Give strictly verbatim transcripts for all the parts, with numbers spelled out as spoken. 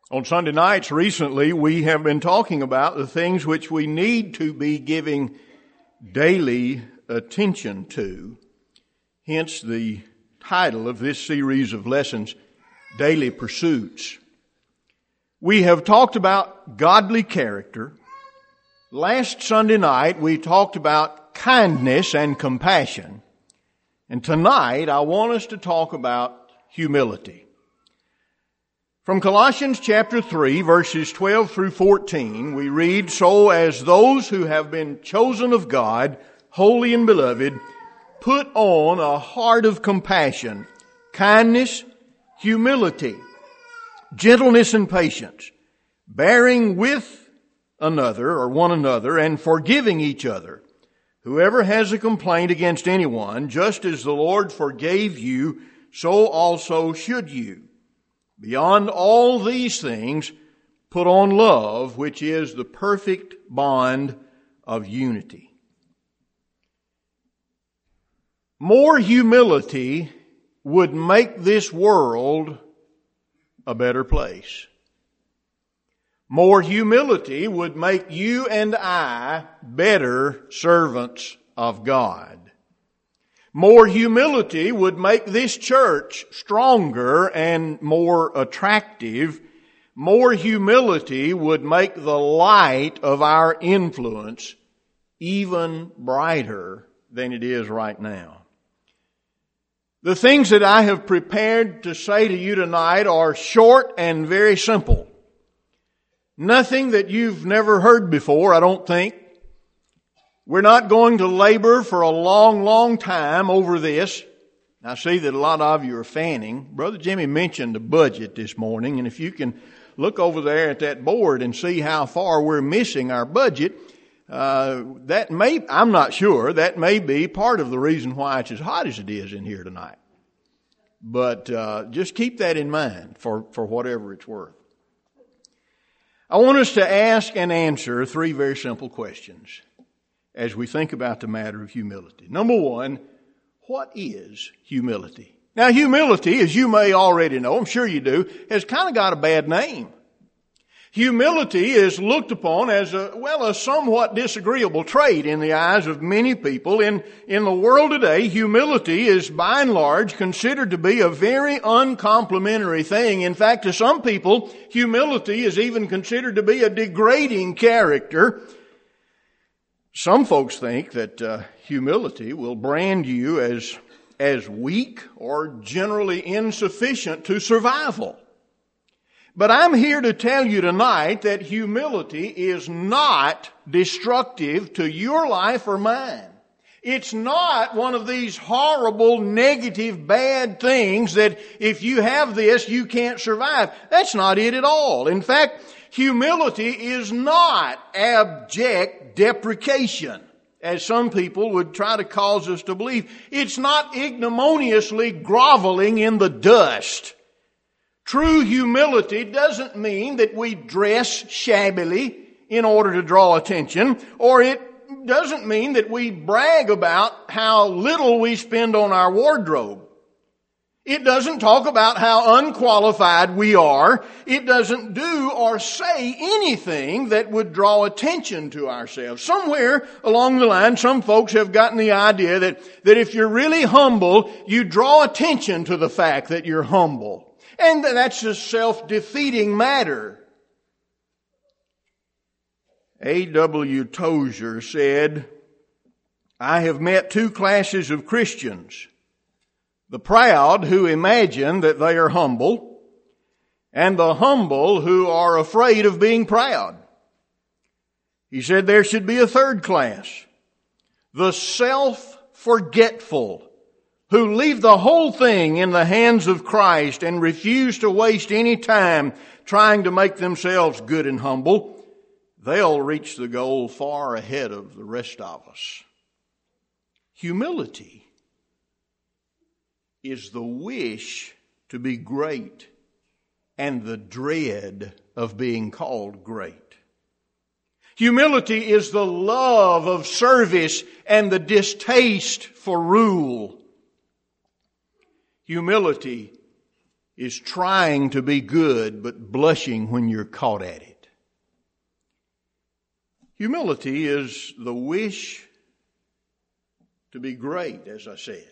On Sunday nights recently, we have been talking about the things which we need to be giving daily attention to. Hence the title of this series of lessons, Daily Pursuits. We have talked about godly character. Last Sunday night, we talked about kindness and compassion. And tonight, I want us to talk about humility. From Colossians chapter three, verses twelve through fourteen, we read, "So as those who have been chosen of God, holy and beloved, put on a heart of compassion, kindness, humility, gentleness and patience, bearing with another or one another and forgiving each other. Whoever has a complaint against anyone, just as the Lord forgave you, so also should you. Beyond all these things, put on love, which is the perfect bond of unity." More humility would make this world a better place. More humility would make you and I better servants of God. More humility would make this church stronger and more attractive. More humility would make the light of our influence even brighter than it is right now. The things that I have prepared to say to you tonight are short and very simple. Nothing that you've never heard before, I don't think. We're not going to labor for a long, long time over this. I see that a lot of you are fanning. Brother Jimmy mentioned the budget this morning, and if you can look over there at that board and see how far we're missing our budget, uh, that may, I'm not sure, that may be part of the reason why it's as hot as it is in here tonight. But uh, just keep that in mind for, for whatever it's worth. I want us to ask and answer three very simple questions as we think about the matter of humility. Number one, what is humility? Now, humility, as you may already know, I'm sure you do, has kind of got a bad name. Humility is looked upon as a, well, a somewhat disagreeable trait in the eyes of many people. In, in the world today, humility is by and large considered to be a very uncomplimentary thing. In fact, to some people, humility is even considered to be a degrading character. Some folks think that uh, humility will brand you as, as weak or generally insufficient to survival. But I'm here to tell you tonight that humility is not destructive to your life or mine. It's not one of these horrible, negative, bad things that if you have this, you can't survive. That's not it at all. In fact, humility is not abject deprecation, as some people would try to cause us to believe. It's not ignominiously groveling in the dust. True humility doesn't mean that we dress shabbily in order to draw attention, or it doesn't mean that we brag about how little we spend on our wardrobe. It doesn't talk about how unqualified we are. It doesn't do or say anything that would draw attention to ourselves. Somewhere along the line, some folks have gotten the idea that, that if you're really humble, you draw attention to the fact that you're humble. And that's a self-defeating matter. A W Tozer said, "I have met two classes of Christians. The proud who imagine that they are humble, and the humble who are afraid of being proud." He said there should be a third class. The self-forgetful, who leave the whole thing in the hands of Christ and refuse to waste any time trying to make themselves good and humble. They'll reach the goal far ahead of the rest of us. Humility is the wish to be great and the dread of being called great. Humility is the love of service and the distaste for rule. Humility is trying to be good but blushing when you're caught at it. Humility is the wish to be great, as I said.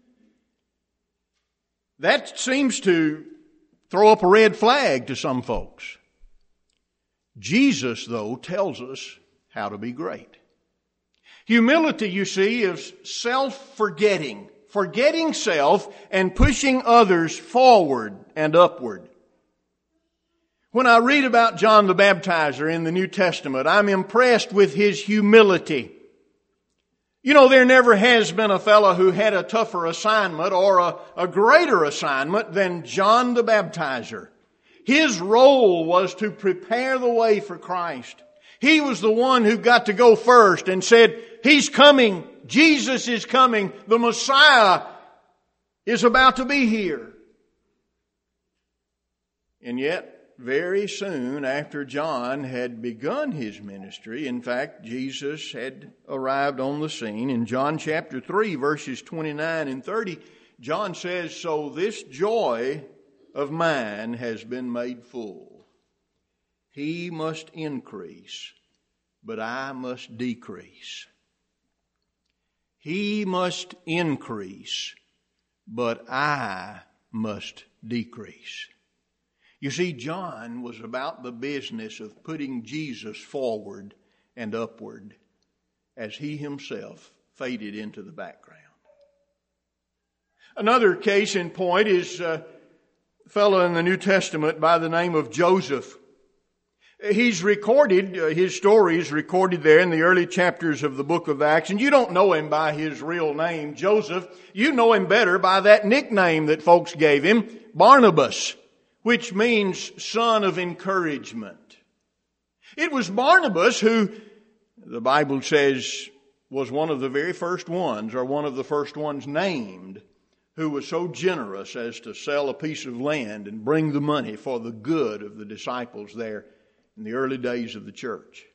That seems to throw up a red flag to some folks. Jesus, though, tells us how to be great. Humility, you see, is self-forgetting. Forgetting self and pushing others forward and upward. When I read about John the Baptizer in the New Testament, I'm impressed with his humility. You know, there never has been a fellow who had a tougher assignment or a, a greater assignment than John the Baptizer. His role was to prepare the way for Christ. He was the one who got to go first and said, He's coming. Jesus is coming. The Messiah is about to be here. And yet, very soon after John had begun his ministry, in fact, Jesus had arrived on the scene. In John chapter three, verses twenty-nine and thirty, John says, "So this joy of mine has been made full. He must increase, but I must decrease. He must increase, but I must decrease." You see, John was about the business of putting Jesus forward and upward as he himself faded into the background. Another case in point is a fellow in the New Testament by the name of Joseph. He's recorded, uh, his story is recorded there in the early chapters of the book of Acts, and you don't know him by his real name, Joseph. You know him better by that nickname that folks gave him, Barnabas, which means son of encouragement. It was Barnabas who, the Bible says, was one of the very first ones, or one of the first ones named, who was so generous as to sell a piece of land and bring the money for the good of the disciples there in the early days of the church.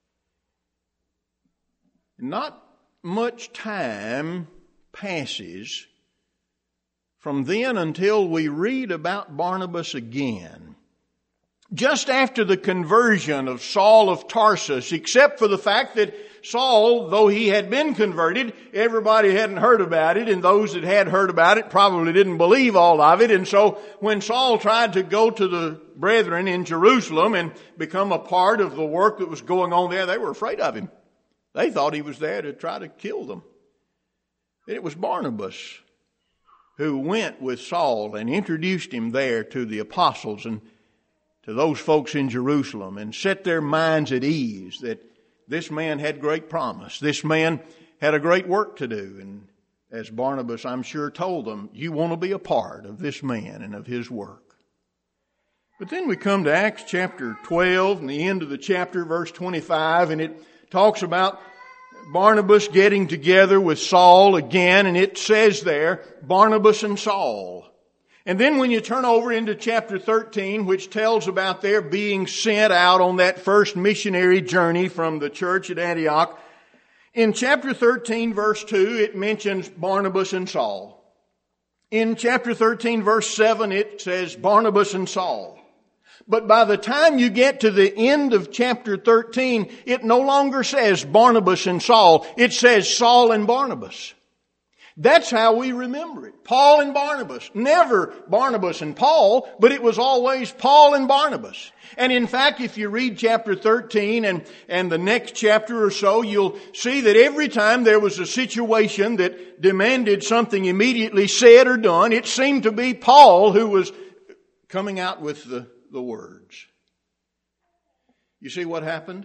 Not much time passes from then until we read about Barnabas again. Just after the conversion of Saul of Tarsus, except for the fact that Saul, though he had been converted, everybody hadn't heard about it, and those that had heard about it probably didn't believe all of it. And so when Saul tried to go to the brethren in Jerusalem and become a part of the work that was going on there, they were afraid of him. They thought he was there to try to kill them. And it was Barnabas who went with Saul and introduced him there to the apostles and to those folks in Jerusalem, and set their minds at ease that this man had great promise. This man had a great work to do. And as Barnabas, I'm sure, told them, you want to be a part of this man and of his work. But then we come to Acts chapter twelve and the end of the chapter, verse twenty-five, and it talks about Barnabas getting together with Saul again, and it says there, Barnabas and Saul. And then when you turn over into chapter thirteen, which tells about their being sent out on that first missionary journey from the church at Antioch, in chapter thirteen, verse two, it mentions Barnabas and Saul. In chapter thirteen, verse seven, it says Barnabas and Saul. But by the time you get to the end of chapter thirteen, it no longer says Barnabas and Saul. It says Saul and Barnabas. That's how we remember it. Paul and Barnabas. Never Barnabas and Paul, but it was always Paul and Barnabas. And in fact, if you read chapter thirteen and, and the next chapter or so, you'll see that every time there was a situation that demanded something immediately said or done, it seemed to be Paul who was coming out with the, the words. You see what happened?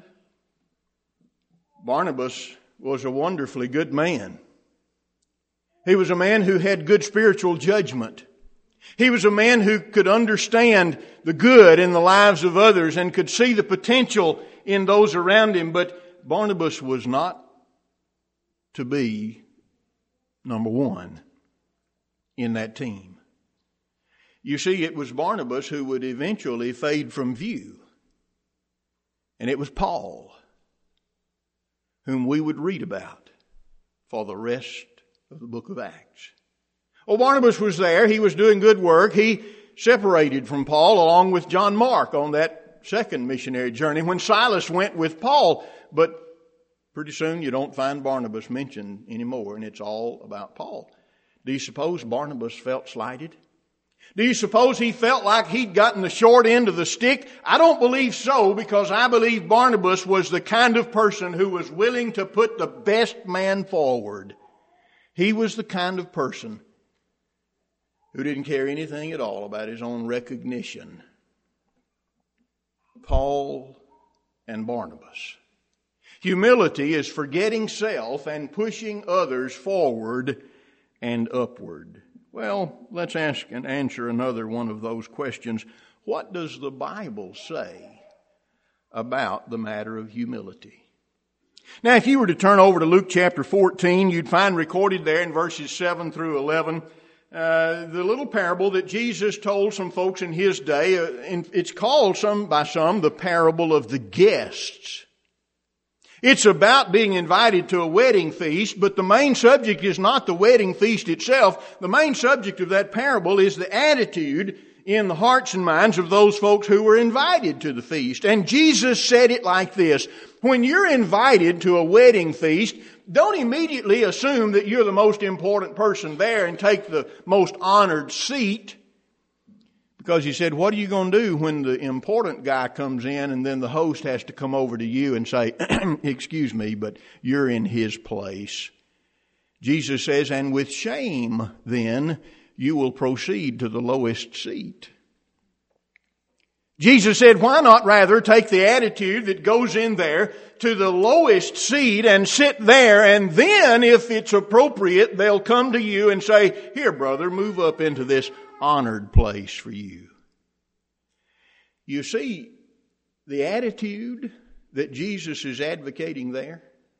Barnabas was a wonderfully good man. He was a man who had good spiritual judgment. He was a man who could understand the good in the lives of others and could see the potential in those around him. But Barnabas was not to be number one in that team. You see, it was Barnabas who would eventually fade from view. And it was Paul whom we would read about for the rest of the book of Acts. Well, Barnabas was there. He was doing good work. He separated from Paul along with John Mark on that second missionary journey when Silas went with Paul. But pretty soon you don't find Barnabas mentioned anymore, and it's all about Paul. Do you suppose Barnabas felt slighted? Do you suppose he felt like he'd gotten the short end of the stick? I don't believe so, because I believe Barnabas was the kind of person who was willing to put the best man forward. He was the kind of person who didn't care anything at all about his own recognition. Paul and Barnabas. Humility is forgetting self and pushing others forward and upward. Well, let's ask and answer another one of those questions. What does the Bible say about the matter of humility? Now, if you were to turn over to Luke chapter fourteen, you'd find recorded there in verses seven through eleven, uh, the little parable that Jesus told some folks in his day. Uh, in, it's called some by some the parable of the guests. It's about being invited to a wedding feast, but the main subject is not the wedding feast itself. The main subject of that parable is the attitude in the hearts and minds of those folks who were invited to the feast. And Jesus said it like this: when you're invited to a wedding feast, don't immediately assume that you're the most important person there and take the most honored seat. Because he said, what are you going to do when the important guy comes in and then the host has to come over to you and say, excuse me, but you're in his place? Jesus says, and with shame then you will proceed to the lowest seat. Jesus said, why not rather take the attitude that goes in there to the lowest seat and sit there, and then if it's appropriate, they'll come to you and say, here brother, move up into this honored place for you. You see, the attitude that Jesus is advocating there.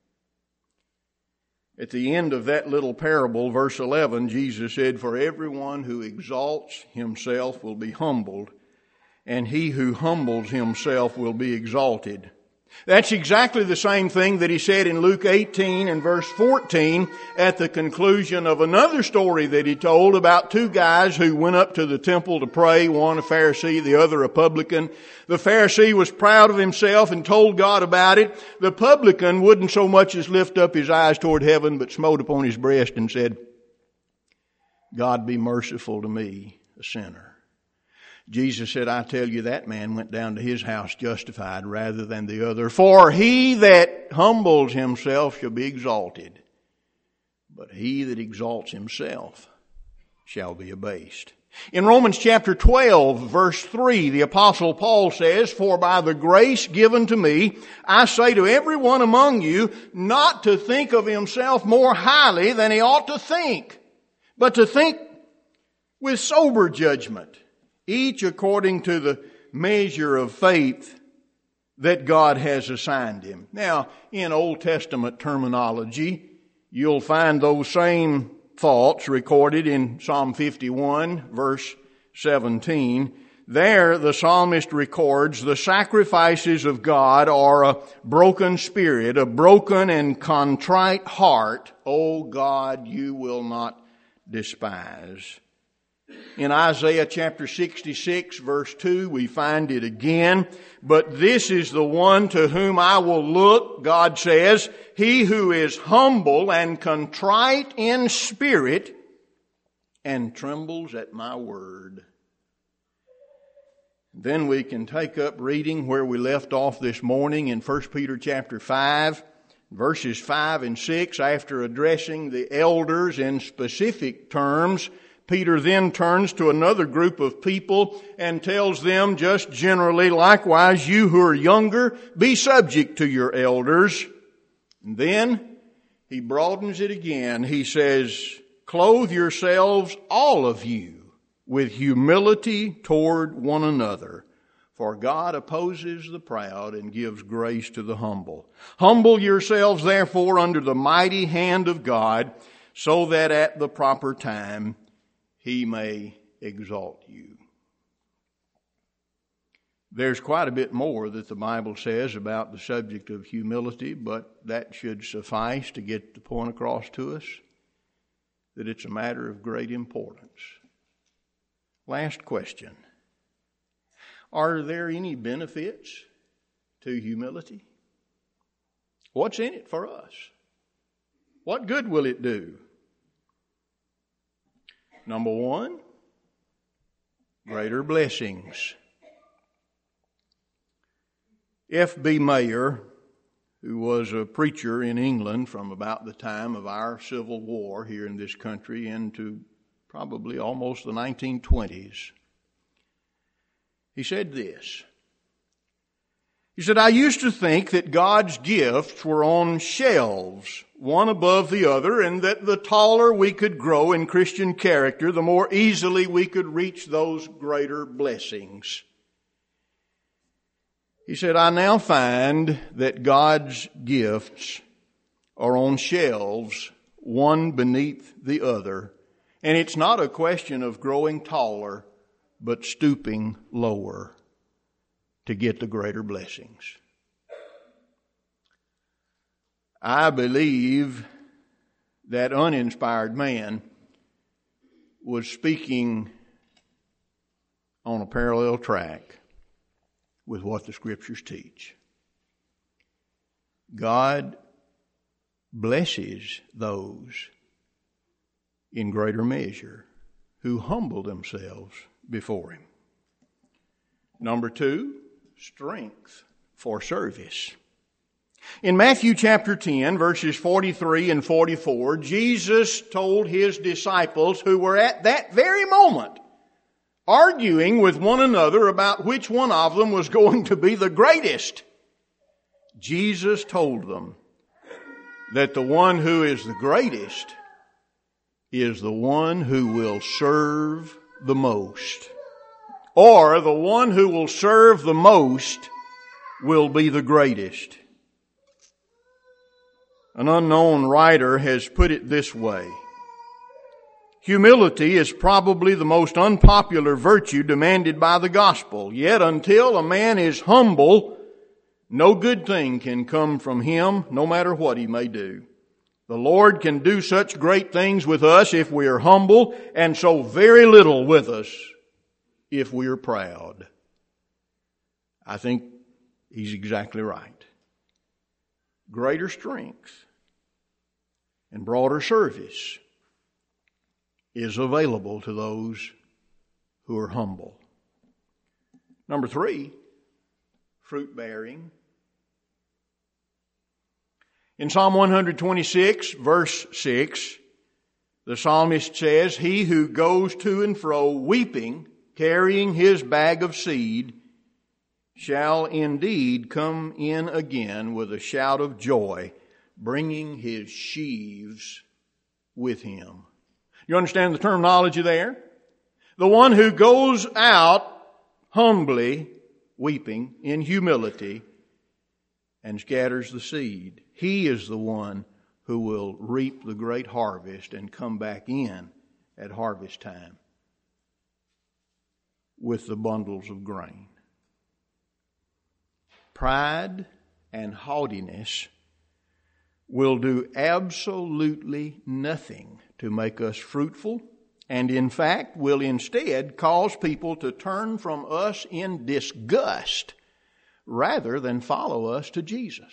At the end of that little parable, verse eleven, Jesus said, for everyone who exalts himself will be humbled, and he who humbles himself will be exalted. That's exactly the same thing that he said in Luke eighteen and verse fourteen at the conclusion of another story that he told about two guys who went up to the temple to pray, one a Pharisee, the other a publican. The Pharisee was proud of himself and told God about it. The publican wouldn't so much as lift up his eyes toward heaven, but smote upon his breast and said, God be merciful to me, a sinner. Jesus said, I tell you, that man went down to his house justified rather than the other. For he that humbles himself shall be exalted, but he that exalts himself shall be abased. In Romans chapter twelve, verse three, the Apostle Paul says, for by the grace given to me, I say to everyone among you, not to think of himself more highly than he ought to think, but to think with sober judgment, each according to the measure of faith that God has assigned him. Now, in Old Testament terminology, you'll find those same thoughts recorded in Psalm fifty-one, verse seventeen. There, the psalmist records, the sacrifices of God are a broken spirit, a broken and contrite heart. O God, you will not despise. In Isaiah chapter sixty-six, verse two, we find it again. But this is the one to whom I will look, God says, he who is humble and contrite in spirit and trembles at my word. Then we can take up reading where we left off this morning in First Peter chapter five, verses five and six. After addressing the elders in specific terms, Peter then turns to another group of people and tells them just generally, likewise, you who are younger, be subject to your elders. And then he broadens it again. He says, clothe yourselves, all of you, with humility toward one another. For God opposes the proud and gives grace to the humble. Humble yourselves, therefore, under the mighty hand of God, so that at the proper time He may exalt you. There's quite a bit more that the Bible says about the subject of humility, but that should suffice to get the point across to us that it's a matter of great importance. Last question. Are there any benefits to humility? What's in it for us? What good will it do? Number one, greater blessings. F B Mayer, who was a preacher in England from about the time of our Civil War here in this country into probably almost the nineteen twenties, he said this. He said, I used to think that God's gifts were on shelves, one above the other, and that the taller we could grow in Christian character, the more easily we could reach those greater blessings. He said, I now find that God's gifts are on shelves, one beneath the other, and it's not a question of growing taller, but stooping lower to get the greater blessings. I believe that uninspired man was speaking on a parallel track with what the Scriptures teach. God blesses those in greater measure who humble themselves before Him. Number two, strength for service. In Matthew chapter ten, verses forty-three and forty-four, Jesus told His disciples, who were at that very moment arguing with one another about which one of them was going to be the greatest, Jesus told them that the one who is the greatest is the one who will serve the most. Or the one who will serve the most will be the greatest. An unknown writer has put it this way. Humility is probably the most unpopular virtue demanded by the gospel. Yet until a man is humble, no good thing can come from him, no matter what he may do. The Lord can do such great things with us if we are humble, and so very little with us if we are proud. I think he's exactly right. Greater strength and broader service is available to those who are humble. Number three, fruit bearing. In Psalm one twenty-six, verse six, the psalmist says, He who goes to and fro weeping, carrying his bag of seed, shall indeed come in again with a shout of joy, bringing his sheaves with him. You understand the terminology there? The one who goes out humbly, weeping, in humility, and scatters the seed. He is the one who will reap the great harvest and come back in at harvest time with the bundles of grain. Pride and haughtiness will do absolutely nothing to make us fruitful, and in fact will instead cause people to turn from us in disgust rather than follow us to Jesus.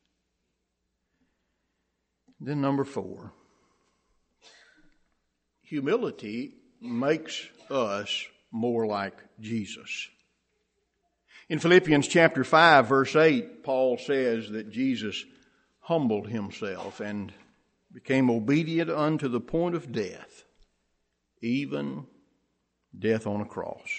Then number four, humility makes us more like Jesus. In Philippians chapter five, verse eight, Paul says that Jesus humbled himself and became obedient unto the point of death, even death on a cross.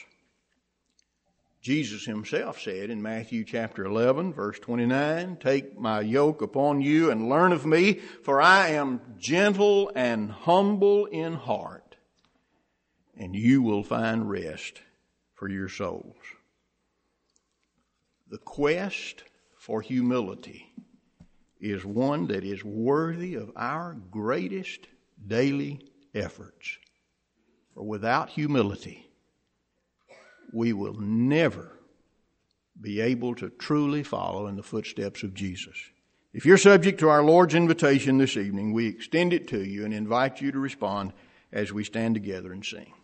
Jesus himself said in Matthew chapter eleven, verse twenty-nine, Take my yoke upon you and learn of me, for I am gentle and humble in heart, and you will find rest for your souls. The quest for humility is one that is worthy of our greatest daily efforts. For without humility, we will never be able to truly follow in the footsteps of Jesus. If you're subject to our Lord's invitation this evening, we extend it to you and invite you to respond as we stand together and sing.